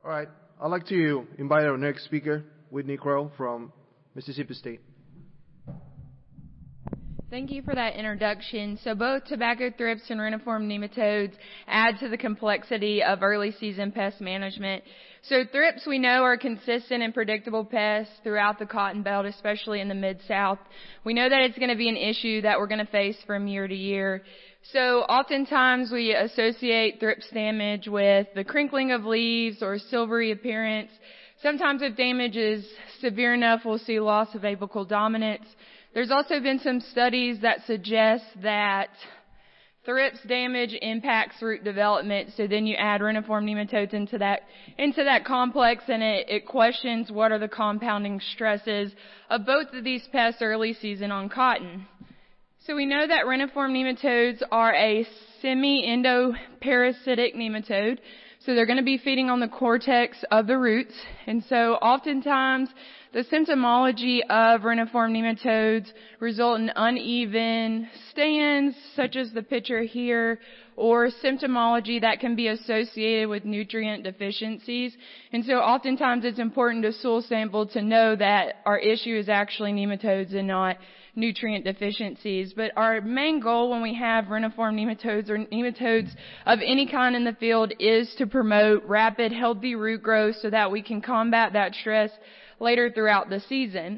All right. I'd like to invite our next speaker, Whitney Crow from Mississippi State. Thank you for that introduction. So both tobacco thrips and reniform nematodes add to the complexity of early season pest management. So thrips we know are consistent and predictable pests throughout the cotton belt, especially in the Mid-South. We know that it's going to be an issue that we're going to face from year to year. So oftentimes we associate thrips damage with the crinkling of leaves or silvery appearance. Sometimes if damage is severe enough, we'll see loss of apical dominance. There's also been some studies that suggest that thrips damage impacts root development. So then you add reniform nematodes into that complex, and it questions what are the compounding stresses of both of these pests early season on cotton. So we know that reniform nematodes are a semi-endoparasitic nematode. So they're going to be feeding on the cortex of the roots. And so oftentimes the symptomology of reniform nematodes result in uneven stands, such as the picture here, or symptomology that can be associated with nutrient deficiencies. And so oftentimes it's important to soil sample to know that our issue is actually nematodes and not nutrient deficiencies. But our main goal when we have reniform nematodes or nematodes of any kind in the field is to promote rapid, healthy root growth so that we can combat that stress later throughout the season.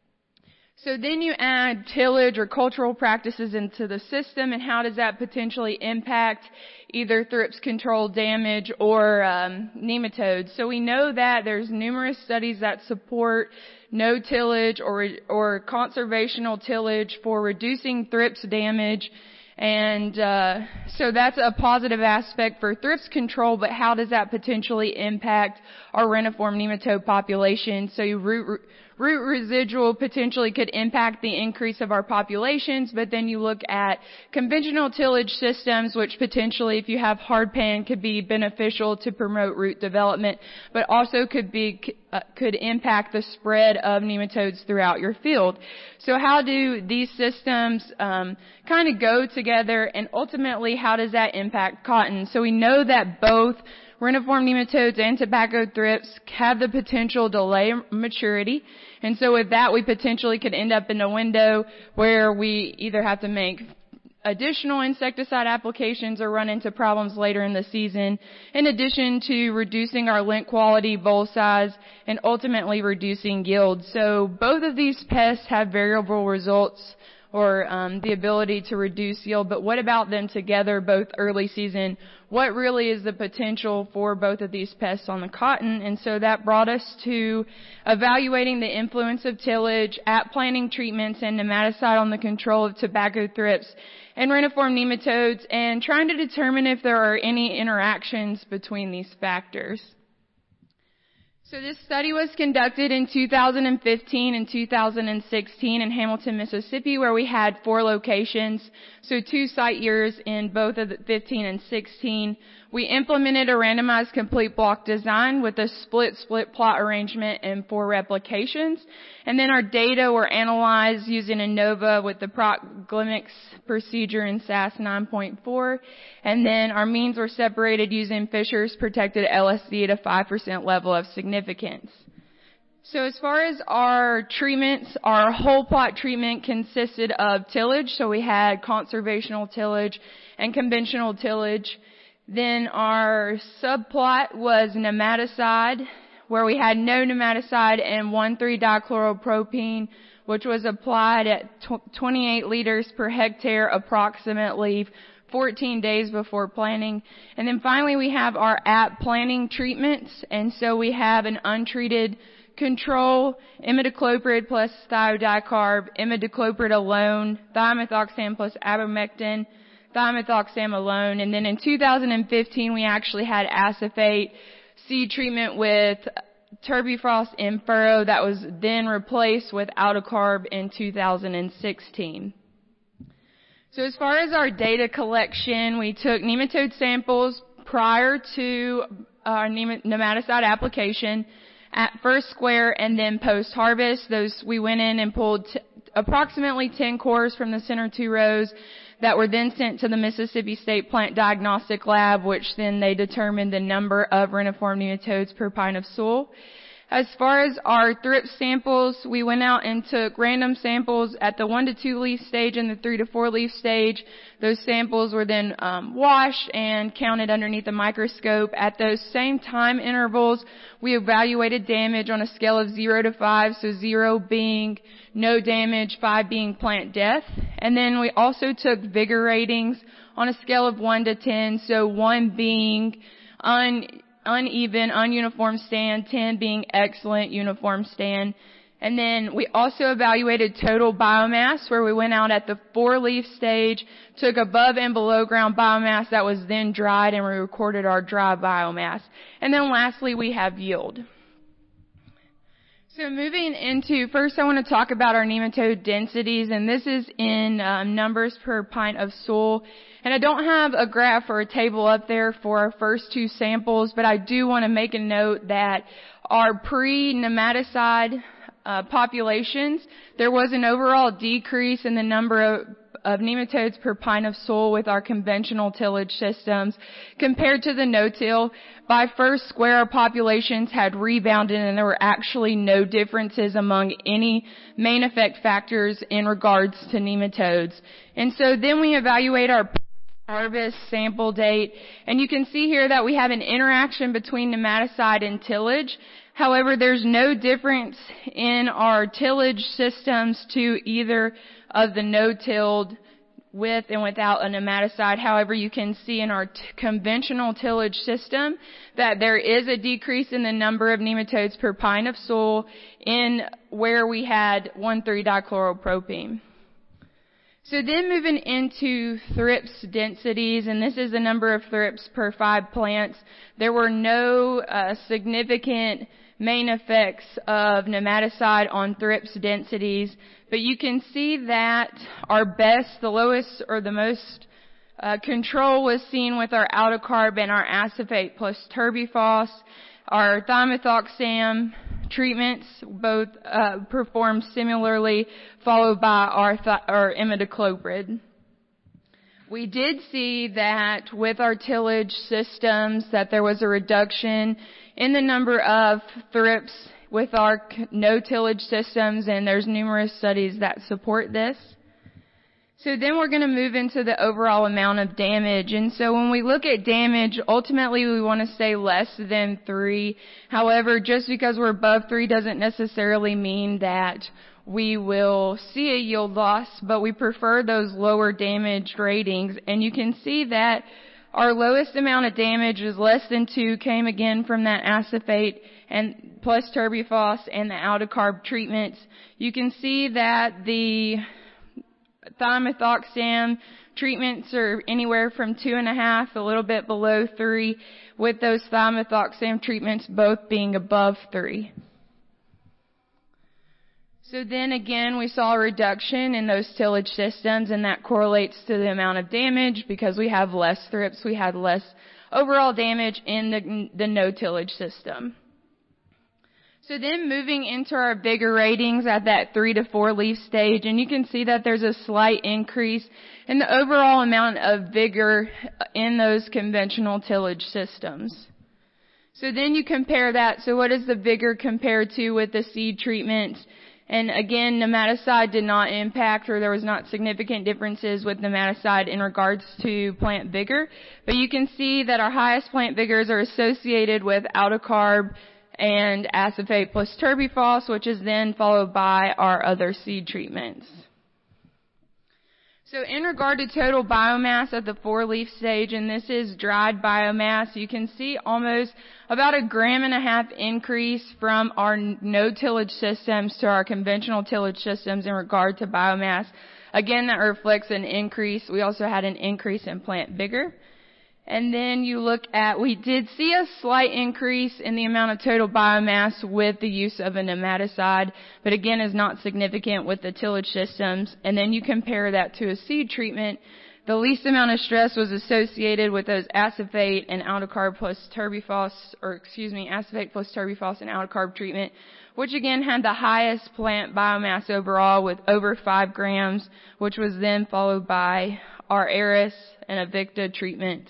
So then you add tillage or cultural practices into the system, and how does that potentially impact either thrips control damage or nematodes? So we know that there's numerous studies that support no tillage or conservational tillage for reducing thrips damage. And so that's a positive aspect for thrips control, but how does that potentially impact our reniform nematode population? So root residual potentially could impact the increase of our populations, but then you look at conventional tillage systems, which potentially, if you have hard pan, could be beneficial to promote root development, but also could impact the spread of nematodes throughout your field. So how do these systems kind of go together, and ultimately how does that impact cotton? So we know that both reniform nematodes and tobacco thrips have the potential to delay maturity. And so with that, we potentially could end up in a window where we either have to make additional insecticide applications or run into problems later in the season, in addition to reducing our lint quality, boll size, and ultimately reducing yield. So both of these pests have variable results or the ability to reduce yield, but what about them together, both early season? What really is the potential for both of these pests on the cotton? And so that brought us to evaluating the influence of tillage, at planting treatments, and nematicide on the control of tobacco thrips and reniform nematodes, and trying to determine if there are any interactions between these factors. So this study was conducted in 2015 and 2016 in Hamilton, Mississippi, where we had 4 locations, so 2 site years in both of the 15 and 16. We implemented a randomized complete block design with a split plot arrangement and 4 replications. And then our data were analyzed using ANOVA with the Procglimics procedure in SAS 9.4. And then our means were separated using Fisher's protected LSD at a 5% level of significance. So as far as our treatments, our whole plot treatment consisted of tillage. So we had conservational tillage and conventional tillage. Then our subplot was nematicide, where we had no nematicide and 1,3-dichloropropene, which was applied at 28 liters per hectare approximately 14 days before planting. And then finally we have our at planting treatments, and so we have an untreated control, imidacloprid plus thiodicarb, imidacloprid alone, thiamethoxam plus abamectin, thiamethoxam alone. And then in 2015 we actually had acephate seed treatment with Turbifrost in furrow that was then replaced with Aldicarb in 2016. So as far as our data collection, we took nematode samples prior to our nematicide application at first square and then post-harvest. We went in and pulled approximately 10 cores from the center 2 rows. that were then sent to the Mississippi State Plant Diagnostic Lab, which then they determined the number of reniform nematodes per pint of soil. As far as our thrips samples, we went out and took random samples at the 1 to 2 leaf stage and the 3 to 4 leaf stage. Those samples were then washed and counted underneath the microscope. At those same time intervals, we evaluated damage on a scale of 0 to 5, so 0 being no damage, 5 being plant death. And then we also took vigor ratings on a scale of 1 to 10, so 1 being uneven, ununiform stand, 10 being excellent, uniform stand. And then we also evaluated total biomass, where we went out at the 4-leaf stage, took above and below ground biomass that was then dried, and we recorded our dry biomass. And then lastly, we have yield. So moving into, first I want to talk about our nematode densities, and this is in numbers per pint of soil. And I don't have a graph or a table up there for our first 2 samples, but I do want to make a note that our pre-nematicide populations, there was an overall decrease in the number of nematodes per pint of soil with our conventional tillage systems compared to the no-till. By first square, our populations had rebounded, and there were actually no differences among any main effect factors in regards to nematodes. And so then we evaluate our harvest sample date, and you can see here that we have an interaction between nematicide and tillage. However, there's no difference in our tillage systems to either of the no-tilled with and without a nematicide. However, you can see in our conventional tillage system that there is a decrease in the number of nematodes per pint of soil in where we had 1,3-dichloropropene. So then moving into thrips densities, and this is the number of thrips per 5 plants. There were no significant main effects of nematicide on thrips densities, but you can see that our best, the lowest or the most control was seen with our aldocarb and our acephate plus turbifos. Our thiamethoxam treatments both performed similarly, followed by our imidacloprid. We did see that with our tillage systems that there was a reduction in the number of thrips with our no tillage systems, and there's numerous studies that support this. So then we're going to move into the overall amount of damage. And so when we look at damage, ultimately we want to say less than 3. However, just because we're above 3 doesn't necessarily mean that we will see a yield loss, but we prefer those lower damage ratings. And you can see that our lowest amount of damage is less than 2, came again from that acephate and plus turbifos and the aldocarb treatments. You can see that the thiamethoxam treatments are anywhere from 2.5, a little bit below 3, with those thiamethoxam treatments both being above 3. So then again, we saw a reduction in those tillage systems, and that correlates to the amount of damage because we have less thrips. We had less overall damage in the no tillage system. So then moving into our vigor ratings at that 3 to 4 leaf stage, and you can see that there's a slight increase in the overall amount of vigor in those conventional tillage systems. So then you compare that. So what does the vigor compare to with the seed treatment? And again, nematicide did not impact, or there was not significant differences with nematicide in regards to plant vigor. But you can see that our highest plant vigors are associated with aldocarb and acephate plus turbifos, which is then followed by our other seed treatments. So in regard to total biomass at the 4-leaf stage, and this is dried biomass, you can see almost about 1.5 grams increase from our no tillage systems to our conventional tillage systems in regard to biomass. Again, that reflects an increase. We also had an increase in plant vigor. And then you look at, we did see a slight increase in the amount of total biomass with the use of a nematicide, but again is not significant with the tillage systems. And then you compare that to a seed treatment. The least amount of stress was associated with those acephate and aldocarb plus turbifos, acephate plus turbifos and aldocarb treatment, which again had the highest plant biomass overall with over 5 grams, which was then followed by our Aris and Avicta treatments.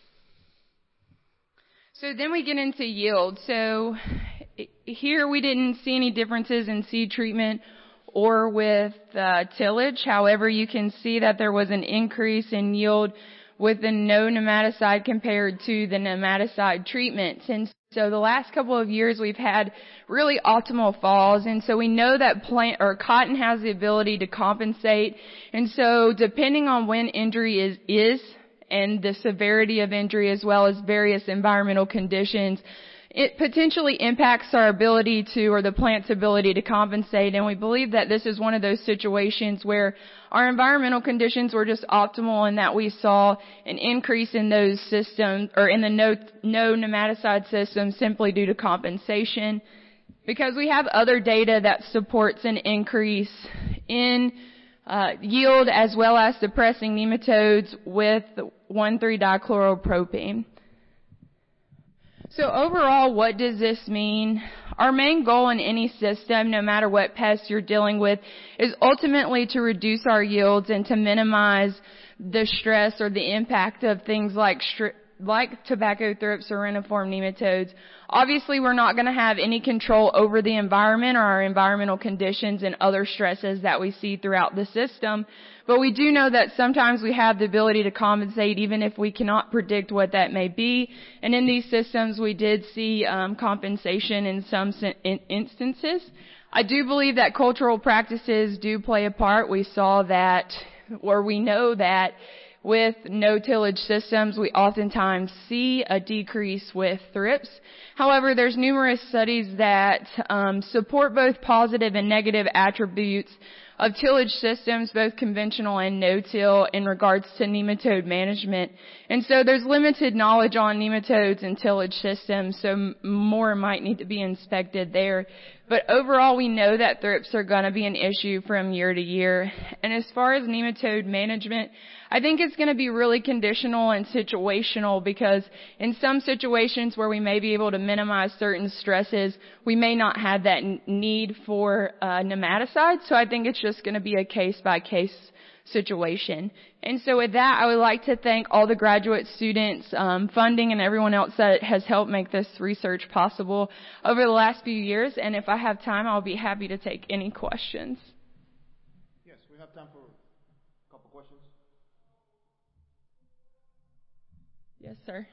So then we get into yield. So here we didn't see any differences in seed treatment or with tillage. However, you can see that there was an increase in yield with the no nematicide compared to the nematicide treatments. And so the last couple of years we've had really optimal falls, and so we know that cotton has the ability to compensate. And so depending on when injury is and the severity of injury as well as various environmental conditions, it potentially impacts our ability to, or the plant's ability to compensate. And we believe that this is one of those situations where our environmental conditions were just optimal and that we saw an increase in those systems, or in the no nematicide system, simply due to compensation. Because we have other data that supports an increase in yield as well as suppressing nematodes with 1,3-dichloropropane. So overall, what does this mean? Our main goal in any system, no matter what pest you're dealing with, is ultimately to reduce our yields and to minimize the stress or the impact of things like tobacco thrips or reniform nematodes. Obviously, we're not going to have any control over the environment or our environmental conditions and other stresses that we see throughout the system, but we do know that sometimes we have the ability to compensate even if we cannot predict what that may be. And in these systems, we did see compensation in some instances. I do believe that cultural practices do play a part. We saw that, or we know that, with no-tillage systems, we oftentimes see a decrease with thrips. However, there's numerous studies that support both positive and negative attributes of tillage systems, both conventional and no-till, in regards to nematode management. And so there's limited knowledge on nematodes and tillage systems, so more might need to be inspected there. But overall, we know that thrips are going to be an issue from year to year. And as far as nematode management, I think it's going to be really conditional and situational, because in some situations where we may be able to minimize certain stresses, we may not have that need for nematicide. So I think it's just going to be a case-by-case situation. And so with that, I would like to thank all the graduate students, funding, and everyone else that has helped make this research possible over the last few years. And if I have time, I'll be happy to take any questions. Yes, we have time for a couple questions. Yes, sir.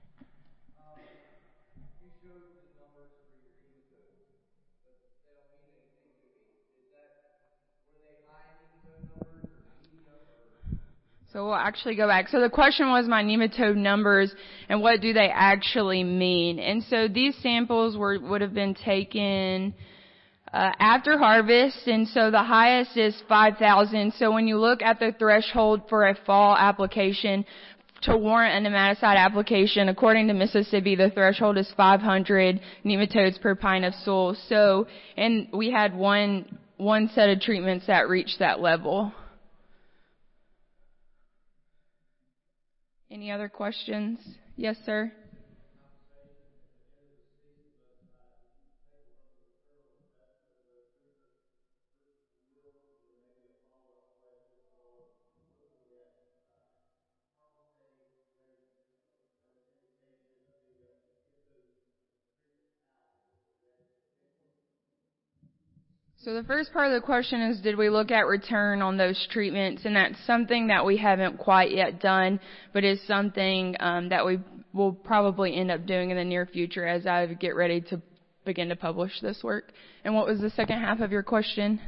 You showed the numbers for your nematodes, but they don't mean anything to me. Were they high nematode numbers or medium or? So we'll actually go back. So the question was my nematode numbers and what do they actually mean? And so these samples would have been taken after harvest, and so the highest is 5,000. So when you look at the threshold for a fall application to warrant a nematicide application, according to Mississippi, the threshold is 500 nematodes per pint of soil. So, and we had one set of treatments that reached that level. Any other questions? Yes, sir. So the first part of the question is, did we look at return on those treatments? And that's something that we haven't quite yet done, but is something that we will probably end up doing in the near future as I get ready to begin to publish this work. And what was the second half of your question?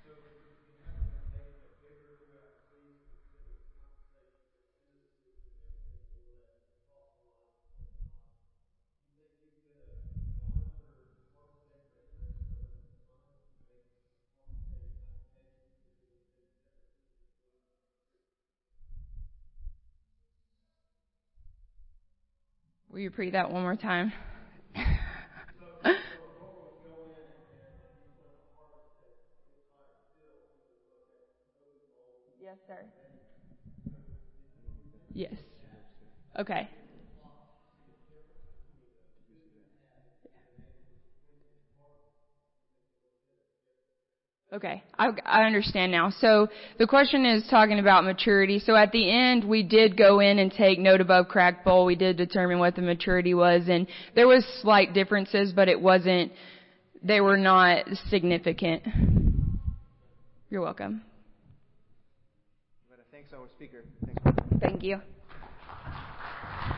Will you repeat that one more time? Yes, sir. Yes. Okay. Okay, I understand now. So the question is talking about maturity. So at the end, we did go in and take note above cracked bowl. We did determine what the maturity was, and there was slight differences, but they were not significant. You're welcome. Thanks, our speaker. Thanks. Thank you.